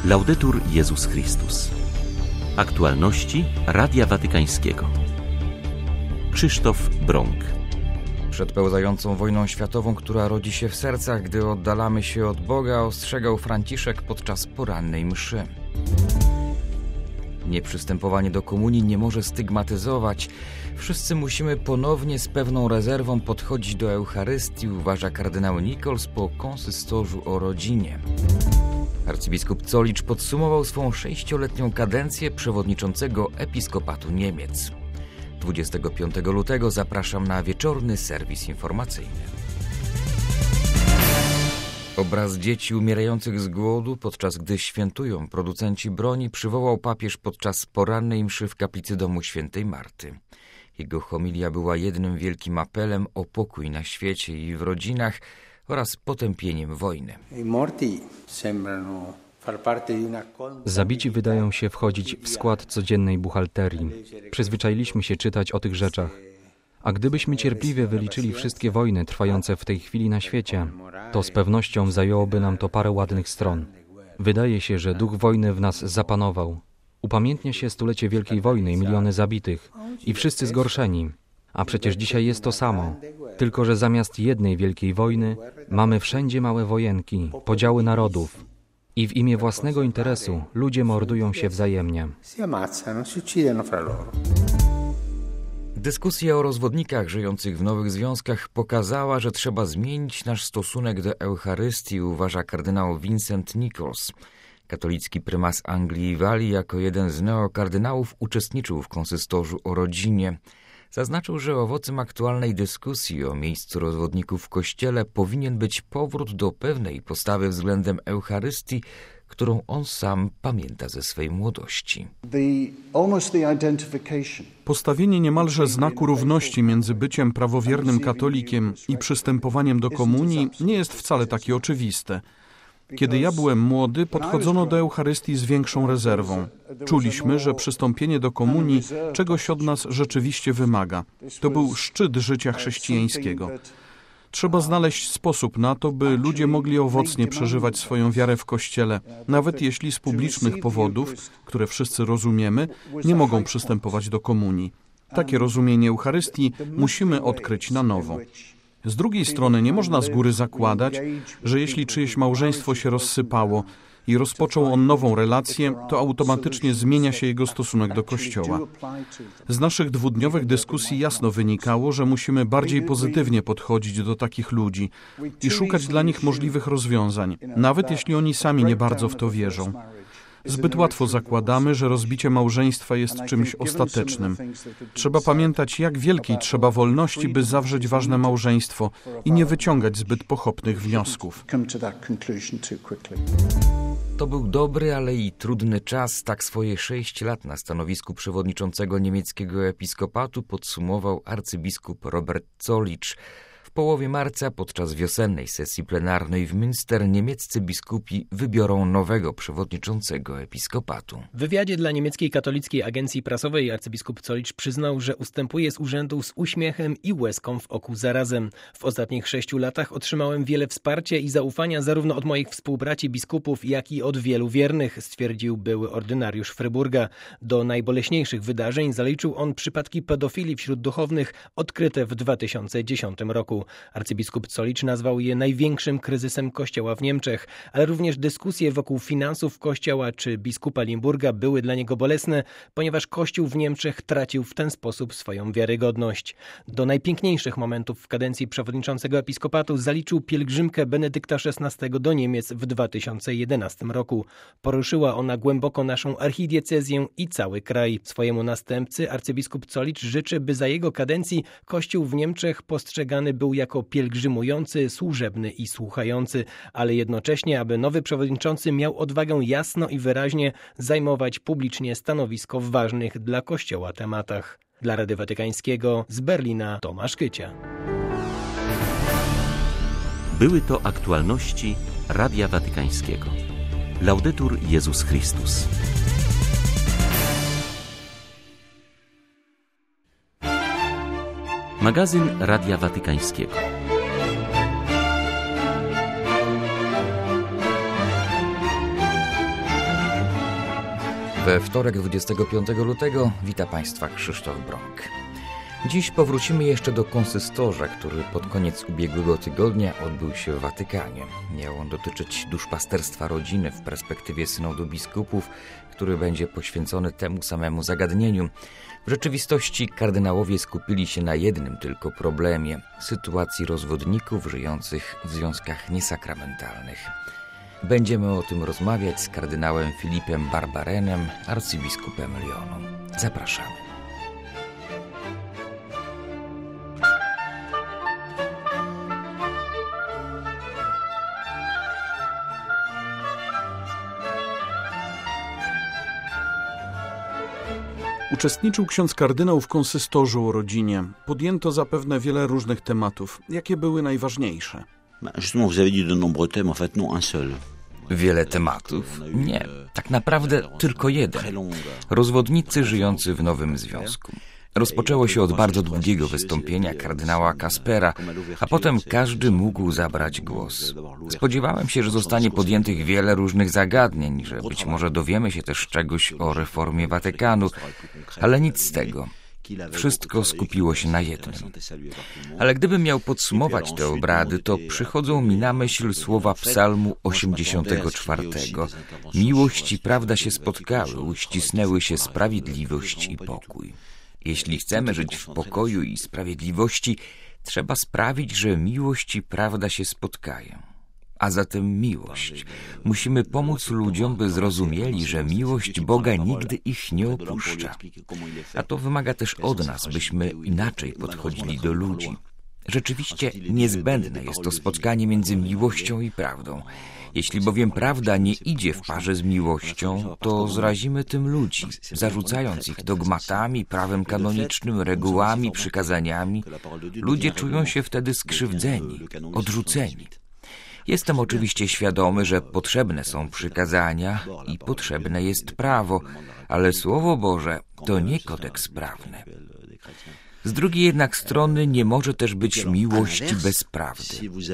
Laudetur Jezus Chrystus. Aktualności Radia Watykańskiego. Krzysztof Brąk. Przed pełzającą wojną światową, która rodzi się w sercach, gdy oddalamy się od Boga, ostrzegał Franciszek podczas porannej mszy. Nieprzystępowanie do komunii nie może stygmatyzować. Wszyscy musimy ponownie z pewną rezerwą podchodzić do Eucharystii, uważa kardynał Nichols po konsystorzu o rodzinie. Arcybiskup Zollitsch podsumował swą 6-letnią kadencję przewodniczącego Episkopatu Niemiec. 25 lutego zapraszam na wieczorny serwis informacyjny. Obraz dzieci umierających z głodu, podczas gdy świętują producenci broni, przywołał papież podczas porannej mszy w kaplicy domu świętej Marty. Jego homilia była jednym wielkim apelem o pokój na świecie i w rodzinach oraz potępieniem wojny. Zabici wydają się wchodzić w skład codziennej buchalterii. Przyzwyczailiśmy się czytać o tych rzeczach. A gdybyśmy cierpliwie wyliczyli wszystkie wojny trwające w tej chwili na świecie, to z pewnością zajęłoby nam to parę ładnych stron. Wydaje się, że duch wojny w nas zapanował. Upamiętnia się stulecie Wielkiej Wojny i miliony zabitych. I wszyscy zgorszeni. A przecież dzisiaj jest to samo. Tylko że zamiast jednej wielkiej wojny mamy wszędzie małe wojenki, podziały narodów. I w imię własnego interesu ludzie mordują się wzajemnie. Dyskusja o rozwodnikach żyjących w nowych związkach pokazała, że trzeba zmienić nasz stosunek do Eucharystii, uważa kardynał Vincent Nichols. Katolicki prymas Anglii i Walii jako jeden z neokardynałów uczestniczył w konsystorzu o rodzinie. Zaznaczył, że owocem aktualnej dyskusji o miejscu rozwodników w Kościele powinien być powrót do pewnej postawy względem Eucharystii, którą on sam pamięta ze swej młodości. Postawienie niemalże znaku równości między byciem prawowiernym katolikiem i przystępowaniem do komunii nie jest wcale takie oczywiste. Kiedy ja byłem młody, podchodzono do Eucharystii z większą rezerwą. Czuliśmy, że przystąpienie do komunii czegoś od nas rzeczywiście wymaga. To był szczyt życia chrześcijańskiego. Trzeba znaleźć sposób na to, by ludzie mogli owocnie przeżywać swoją wiarę w Kościele, nawet jeśli z publicznych powodów, które wszyscy rozumiemy, nie mogą przystępować do komunii. Takie rozumienie Eucharystii musimy odkryć na nowo. Z drugiej strony nie można z góry zakładać, że jeśli czyjeś małżeństwo się rozsypało i rozpoczął on nową relację, to automatycznie zmienia się jego stosunek do Kościoła. Z naszych dwudniowych dyskusji jasno wynikało, że musimy bardziej pozytywnie podchodzić do takich ludzi i szukać dla nich możliwych rozwiązań, nawet jeśli oni sami nie bardzo w to wierzą. Zbyt łatwo zakładamy, że rozbicie małżeństwa jest czymś ostatecznym. Trzeba pamiętać, jak wielkiej trzeba wolności, by zawrzeć ważne małżeństwo i nie wyciągać zbyt pochopnych wniosków. To był dobry, ale i trudny czas. Tak swoje 6 lat na stanowisku przewodniczącego niemieckiego episkopatu podsumował arcybiskup Robert Zollitsch. W połowie marca, podczas wiosennej sesji plenarnej w Münster, niemieccy biskupi wybiorą nowego przewodniczącego episkopatu. W wywiadzie dla niemieckiej katolickiej agencji prasowej arcybiskup Zollitsch przyznał, że ustępuje z urzędu z uśmiechem i łezką w oku zarazem. W ostatnich 6 latach otrzymałem wiele wsparcia i zaufania zarówno od moich współbraci biskupów, jak i od wielu wiernych, stwierdził były ordynariusz Fryburga. Do najboleśniejszych wydarzeń zaliczył on przypadki pedofilii wśród duchownych odkryte w 2010 roku. Arcybiskup Zollitsch nazwał je największym kryzysem Kościoła w Niemczech, ale również dyskusje wokół finansów Kościoła czy biskupa Limburga były dla niego bolesne, ponieważ Kościół w Niemczech tracił w ten sposób swoją wiarygodność. Do najpiękniejszych momentów w kadencji przewodniczącego episkopatu zaliczył pielgrzymkę Benedykta XVI do Niemiec w 2011 roku. Poruszyła ona głęboko naszą archidiecezję i cały kraj. Swojemu następcy arcybiskup Zollitsch życzy, by za jego kadencji Kościół w Niemczech postrzegany był jako pielgrzymujący, służebny i słuchający, ale jednocześnie, aby nowy przewodniczący miał odwagę jasno i wyraźnie zajmować publicznie stanowisko w ważnych dla Kościoła tematach. Dla Rady Watykańskiego z Berlina Tomasz Kycia. Były to aktualności Radia Watykańskiego. Laudetur Jezus Chrystus. Magazyn Radia Watykańskiego. We wtorek 25 lutego wita Państwa Krzysztof Brąk. Dziś powrócimy jeszcze do konsystorza, który pod koniec ubiegłego tygodnia odbył się w Watykanie. Miał on dotyczyć duszpasterstwa rodziny w perspektywie synodu biskupów, który będzie poświęcony temu samemu zagadnieniu. W rzeczywistości kardynałowie skupili się na jednym tylko problemie – sytuacji rozwodników żyjących w związkach niesakramentalnych. Będziemy o tym rozmawiać z kardynałem Filipem Barbarenem, arcybiskupem Lyonu. Zapraszamy. Uczestniczył ksiądz kardynał w konsystorzu o rodzinie. Podjęto zapewne wiele różnych tematów. Jakie były najważniejsze? Wiele tematów? Nie, tak naprawdę tylko jeden. Rozwodnicy żyjący w nowym związku. Rozpoczęło się od bardzo długiego wystąpienia kardynała Kaspera, a potem każdy mógł zabrać głos. Spodziewałem się, że zostanie podjętych wiele różnych zagadnień, że być może dowiemy się też czegoś o reformie Watykanu, ale nic z tego. Wszystko skupiło się na jednym. Ale gdybym miał podsumować te obrady, to przychodzą mi na myśl słowa Psalmu 84. Miłość i prawda się spotkały, uścisnęły się sprawiedliwość i pokój. Jeśli chcemy żyć w pokoju i sprawiedliwości, trzeba sprawić, że miłość i prawda się spotkają. A zatem miłość. Musimy pomóc ludziom, by zrozumieli, że miłość Boga nigdy ich nie opuszcza. A to wymaga też od nas, byśmy inaczej podchodzili do ludzi. Rzeczywiście niezbędne jest to spotkanie między miłością i prawdą. Jeśli bowiem prawda nie idzie w parze z miłością, to zrazimy tym ludzi, zarzucając ich dogmatami, prawem kanonicznym, regułami, przykazaniami. Ludzie czują się wtedy skrzywdzeni, odrzuceni. Jestem oczywiście świadomy, że potrzebne są przykazania i potrzebne jest prawo, ale Słowo Boże to nie kodeks prawny. Z drugiej jednak strony nie może też być miłości bez prawdy.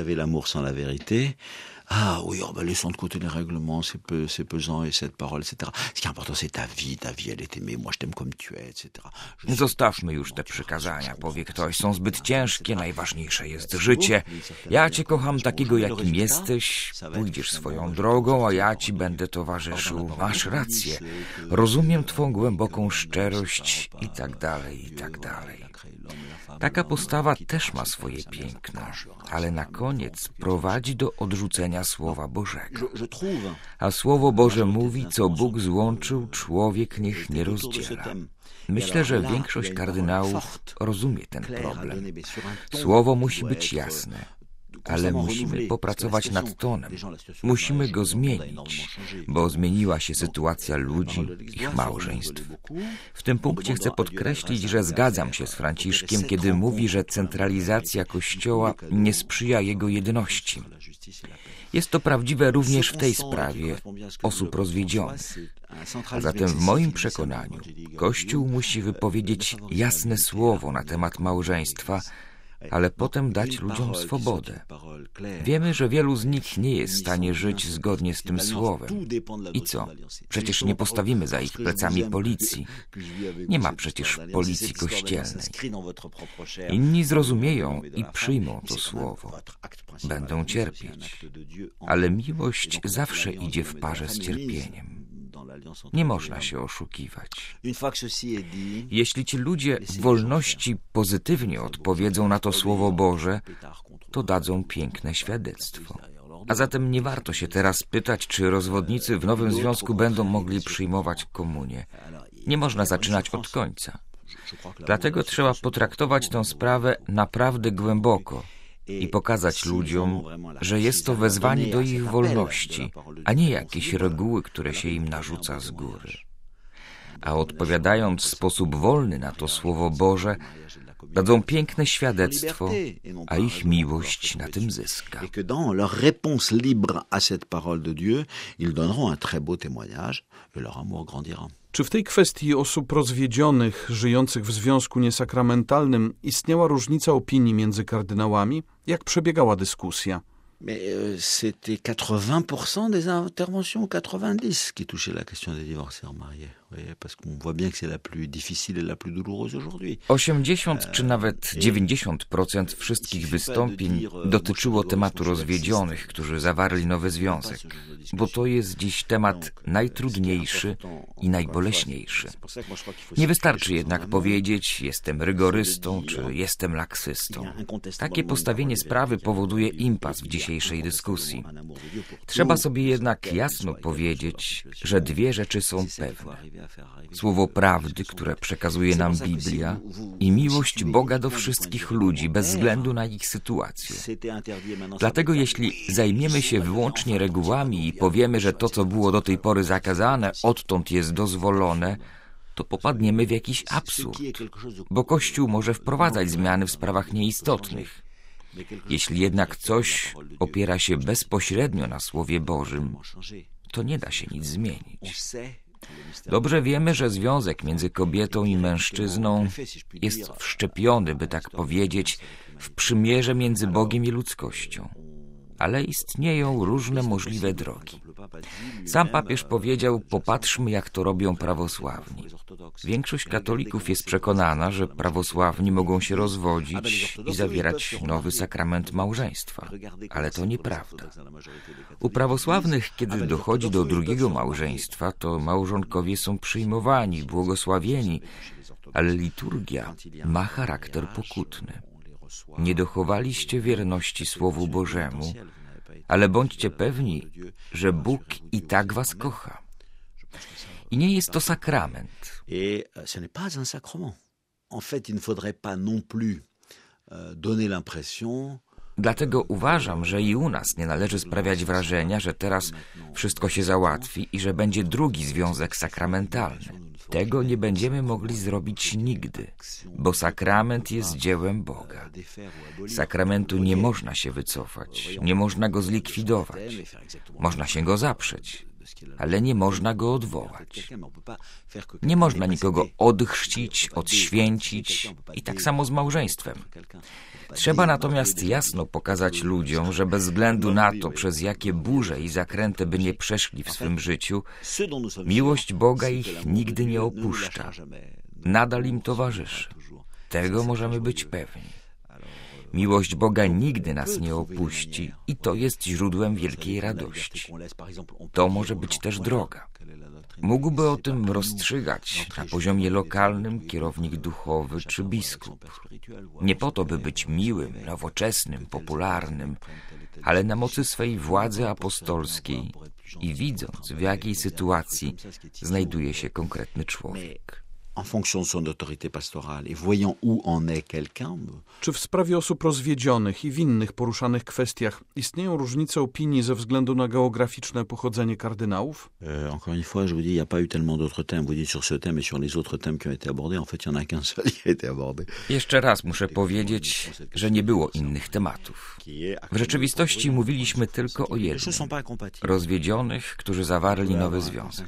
Ah oui, laissons de côté les règlements, c'est pesant et cette parole, etc. Ce qui est important, c'est ta vie, elle est aimée, moi je t'aime comme tu es, etc. Zostawmy już te przykazania, powie ktoś, są zbyt ciężkie, najważniejsze jest życie. Ja cię kocham takiego, jakim jesteś, pójdziesz swoją drogą, a ja ci będę towarzyszył. Masz rację, rozumiem twą głęboką szczerość i tak dalej, i tak dalej. Taka postawa też ma swoje piękno, ale na koniec prowadzi do odrzucenia Słowa Bożego. A Słowo Boże mówi, co Bóg złączył, człowiek niech nie rozdziela. Myślę, że większość kardynałów rozumie ten problem. Słowo musi być jasne. Ale musimy popracować nad tonem. Musimy go zmienić, bo zmieniła się sytuacja ludzi, ich małżeństw. W tym punkcie chcę podkreślić, że zgadzam się z Franciszkiem, kiedy mówi, że centralizacja Kościoła nie sprzyja jego jedności. Jest to prawdziwe również w tej sprawie osób rozwiedzionych. A zatem w moim przekonaniu Kościół musi wypowiedzieć jasne słowo na temat małżeństwa, ale potem dać ludziom swobodę. Wiemy, że wielu z nich nie jest w stanie żyć zgodnie z tym słowem. I co? Przecież nie postawimy za ich plecami policji. Nie ma przecież policji kościelnej. Inni zrozumieją i przyjmą to słowo. Będą cierpieć. Ale miłość zawsze idzie w parze z cierpieniem. Nie można się oszukiwać. Jeśli ci ludzie w wolności pozytywnie odpowiedzą na to Słowo Boże, to dadzą piękne świadectwo. A zatem nie warto się teraz pytać, czy rozwodnicy w nowym związku będą mogli przyjmować komunię. Nie można zaczynać od końca. Dlatego trzeba potraktować tę sprawę naprawdę głęboko i pokazać ludziom, że jest to wezwanie do ich wolności, a nie jakieś reguły, które się im narzuca z góry. A odpowiadając w sposób wolny na to Słowo Boże, dadzą piękne świadectwo, a ich miłość na tym zyska. Et que dans leur réponse libre à cette parole de Dieu, ils donneront un très beau témoignage et leur amour grandira. Czy w tej kwestii osób rozwiedzionych, żyjących w związku niesakramentalnym, istniała różnica opinii między kardynałami? Jak przebiegała dyskusja? Mais c'était 80% des interventions, 90 qui touchaient la question des divorcés en mariés. 80 czy nawet 90% wszystkich wystąpień dotyczyło tematu rozwiedzionych, którzy zawarli nowy związek, bo to jest dziś temat najtrudniejszy i najboleśniejszy. Nie wystarczy jednak powiedzieć, jestem rygorystą czy jestem laksystą. Takie postawienie sprawy powoduje impas w dzisiejszej dyskusji. Trzeba sobie jednak jasno powiedzieć, że dwie rzeczy są pewne. Słowo prawdy, które przekazuje nam Biblia, i miłość Boga do wszystkich ludzi, bez względu na ich sytuację. Dlatego jeśli zajmiemy się wyłącznie regułami i powiemy, że to, co było do tej pory zakazane, odtąd jest dozwolone, to popadniemy w jakiś absurd, bo Kościół może wprowadzać zmiany w sprawach nieistotnych. Jeśli jednak coś opiera się bezpośrednio na Słowie Bożym, to nie da się nic zmienić. Dobrze wiemy, że związek między kobietą i mężczyzną jest wszczepiony, by tak powiedzieć, w przymierze między Bogiem i ludzkością. Ale istnieją różne możliwe drogi. Sam papież powiedział, popatrzmy, jak to robią prawosławni. Większość katolików jest przekonana, że prawosławni mogą się rozwodzić i zawierać nowy sakrament małżeństwa. Ale to nieprawda. U prawosławnych, kiedy dochodzi do drugiego małżeństwa, to małżonkowie są przyjmowani, błogosławieni, ale liturgia ma charakter pokutny. Nie dochowaliście wierności Słowu Bożemu, ale bądźcie pewni, że Bóg i tak was kocha. I nie jest to sakrament. Dlatego uważam, że i u nas nie należy sprawiać wrażenia, że teraz wszystko się załatwi i że będzie drugi związek sakramentalny. Tego nie będziemy mogli zrobić nigdy, bo sakrament jest dziełem Boga. Sakramentu nie można się wycofać, nie można go zlikwidować. Można się go zaprzeć, ale nie można go odwołać. Nie można nikogo odchrzcić, odświęcić i tak samo z małżeństwem. Trzeba natomiast jasno pokazać ludziom, że bez względu na to, przez jakie burze i zakręty by nie przeszli w swym życiu, miłość Boga ich nigdy nie opuszcza. Nadal im towarzyszy. Tego możemy być pewni. Miłość Boga nigdy nas nie opuści i to jest źródłem wielkiej radości. To może być też droga. Mógłby o tym rozstrzygać na poziomie lokalnym kierownik duchowy czy biskup. Nie po to, by być miłym, nowoczesnym, popularnym, ale na mocy swej władzy apostolskiej i widząc, w jakiej sytuacji znajduje się konkretny człowiek. En fonction de son autorité pastorale et voyant où en est quelqu'un. Czy w sprawie osób rozwiedzionych i w innych poruszanych kwestiach istnieją różnice opinii ze względu na geograficzne pochodzenie kardynałów? Encore une fois, je vous dis, il n'y a pas eu tellement d'autres thèmes. Vous dites sur ce thème et sur les autres thèmes qui ont été abordés. En fait, il n'y en a qu'un seul qui a été abordé. Jeszcze raz muszę powiedzieć, że nie było innych tematów. W rzeczywistości mówiliśmy tylko o jednym. Rozwiedzionych, którzy zawarli nowy związek.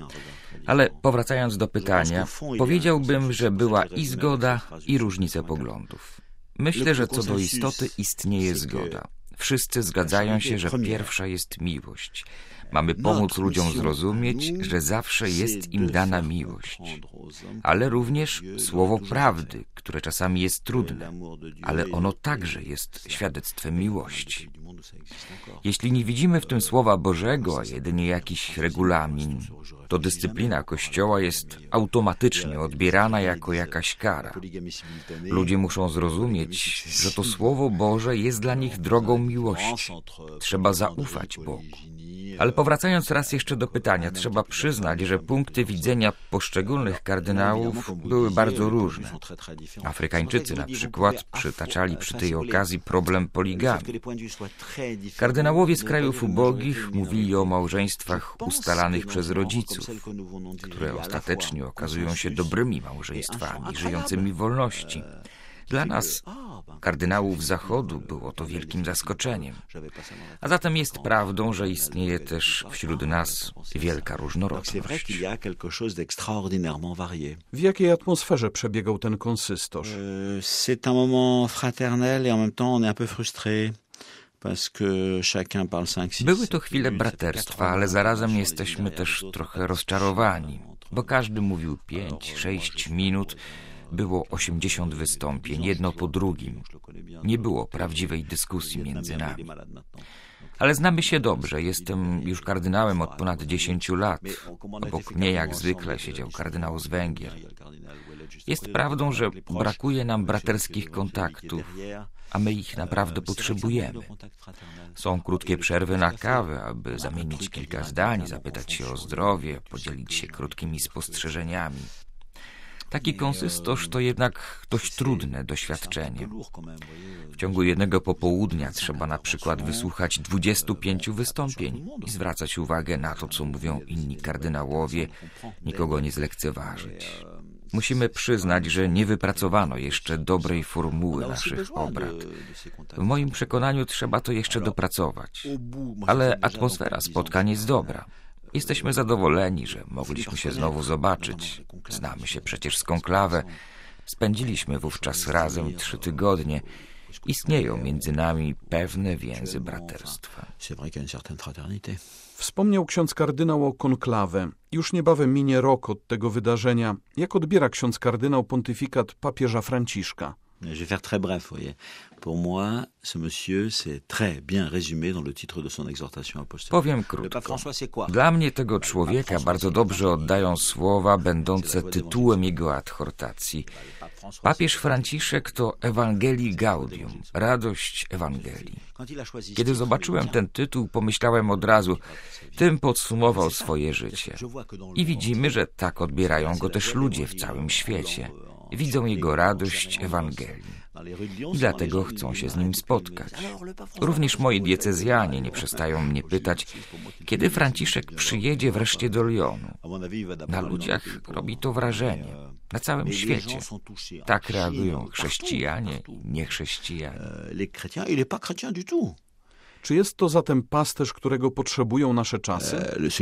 Ale powracając do pytania, powiedziałbym, że była i zgoda, i różnice poglądów. Myślę, że co do istoty istnieje zgoda. Wszyscy zgadzają się, że pierwsza jest miłość. Mamy pomóc ludziom zrozumieć, że zawsze jest im dana miłość. Ale również słowo prawdy, które czasami jest trudne, ale ono także jest świadectwem miłości. Jeśli nie widzimy w tym Słowa Bożego, a jedynie jakiś regulamin, to dyscyplina Kościoła jest automatycznie odbierana jako jakaś kara. Ludzie muszą zrozumieć, że to Słowo Boże jest dla nich drogą miłości. Trzeba zaufać Bogu. Ale powracając raz jeszcze do pytania, trzeba przyznać, że punkty widzenia poszczególnych kardynałów były bardzo różne. Afrykańczycy na przykład przytaczali przy tej okazji problem poligami. Kardynałowie z krajów ubogich mówili o małżeństwach ustalanych przez rodziców, które ostatecznie okazują się dobrymi małżeństwami, żyjącymi w wolności. Dla nas, kardynałów Zachodu, było to wielkim zaskoczeniem. A zatem jest prawdą, że istnieje też wśród nas wielka różnorodność. W jakiej atmosferze przebiegał ten konsystorz? C'est un moment fraternel et en même temps on est un peu frustré. Były to chwile braterstwa, ale zarazem jesteśmy też trochę rozczarowani. bo każdy mówił 5-6 minut. Było 80 wystąpień, jedno po drugim. Nie było prawdziwej dyskusji między nami. Ale znamy się dobrze. Jestem już kardynałem od ponad 10 lat. Obok mnie jak zwykle siedział kardynał z Węgier. Jest prawdą, że brakuje nam braterskich kontaktów, a my ich naprawdę potrzebujemy. Są krótkie przerwy na kawę, aby zamienić kilka zdań, zapytać się o zdrowie, podzielić się krótkimi spostrzeżeniami. Taki konsystosz to jednak dość trudne doświadczenie. W ciągu jednego popołudnia trzeba na przykład wysłuchać 25 wystąpień i zwracać uwagę na to, co mówią inni kardynałowie, nikogo nie zlekceważyć. Musimy przyznać, że nie wypracowano jeszcze dobrej formuły naszych obrad. W moim przekonaniu trzeba to jeszcze dopracować. Ale atmosfera spotkań jest dobra. Jesteśmy zadowoleni, że mogliśmy się znowu zobaczyć. Znamy się przecież z konklawę. Spędziliśmy wówczas razem 3 tygodnie. Istnieją między nami pewne więzy braterstwa. Wspomniał ksiądz kardynał o konklawę. Już niebawem minie rok od tego wydarzenia. Jak odbiera ksiądz kardynał pontyfikat papieża Franciszka? Je vais faire très bref, vous voyez. Pour moi, ce monsieur, c'est très bien résumé dans le titre de son exhortation apostolique. Powiem krótko. Dla mnie tego człowieka bardzo dobrze oddają słowa będące tytułem jego adhortacji. Papież Franciszek to Ewangelii Gaudium, radość Ewangelii. Kiedy zobaczyłem ten tytuł, pomyślałem od razu, tym podsumował swoje życie. I widzimy, że tak odbierają go też ludzie w całym świecie. Widzą jego radość Ewangelii i dlatego chcą się z nim spotkać. Również moi diecezjanie nie przestają mnie pytać, kiedy Franciszek przyjedzie wreszcie do Lyonu. Na ludziach robi to wrażenie, na całym świecie. Tak reagują chrześcijanie i niechrześcijanie. Czy jest to zatem pasterz, którego potrzebują nasze czasy?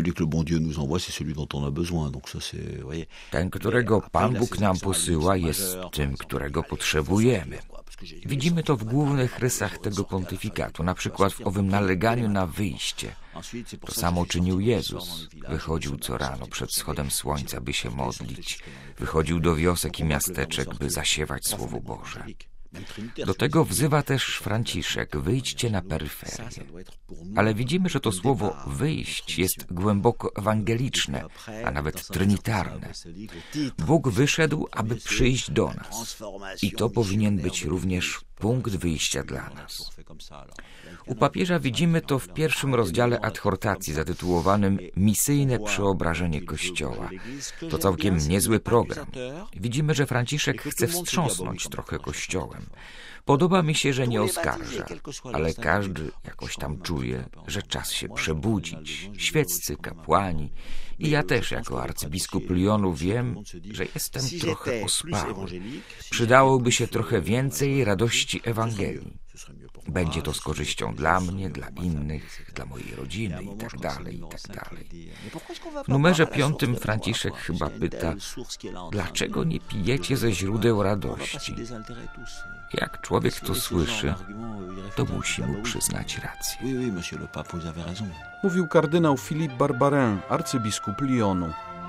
Ten, którego Pan Bóg nam posyła, jest tym, którego potrzebujemy. Widzimy to w głównych rysach tego pontyfikatu, na przykład w owym naleganiu na wyjście. To samo czynił Jezus. Wychodził co rano przed wschodem słońca, by się modlić. Wychodził do wiosek i miasteczek, by zasiewać Słowo Boże. Do tego wzywa też Franciszek, wyjdźcie na peryferię. Ale widzimy, że to słowo wyjść jest głęboko ewangeliczne, a nawet trinitarne. Bóg wyszedł, aby przyjść do nas. I to powinien być również punkt wyjścia dla nas. U papieża widzimy to w pierwszym rozdziale adhortacji zatytułowanym Misyjne przeobrażenie Kościoła. To całkiem niezły program. Widzimy, że Franciszek chce wstrząsnąć trochę Kościołem. Podoba mi się, że nie oskarża, ale każdy jakoś tam czuje, że czas się przebudzić. Świeccy, kapłani i ja też jako arcybiskup Lyonu wiem, że jestem trochę ospały. Przydałoby się trochę więcej radości Ewangelii. Będzie to z korzyścią dla mnie, dla innych, dla mojej rodziny i tak dalej, i tak dalej. W numerze 5 Franciszek chyba pyta, dlaczego nie pijecie ze źródeł radości? Jak człowiek to słyszy, to musi mu przyznać rację. Mówił kardynał Philippe Barbarin, arcybiskup Lyonu.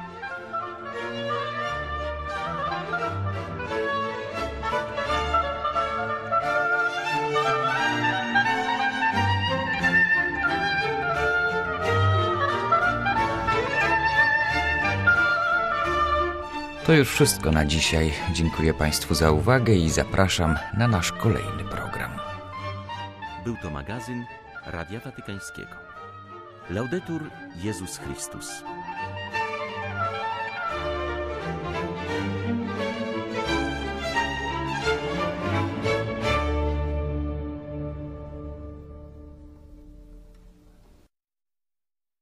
To już wszystko na dzisiaj. Dziękuję Państwu za uwagę i zapraszam na nasz kolejny program. Był to magazyn Radia Watykańskiego. Laudetur Jezus Chrystus.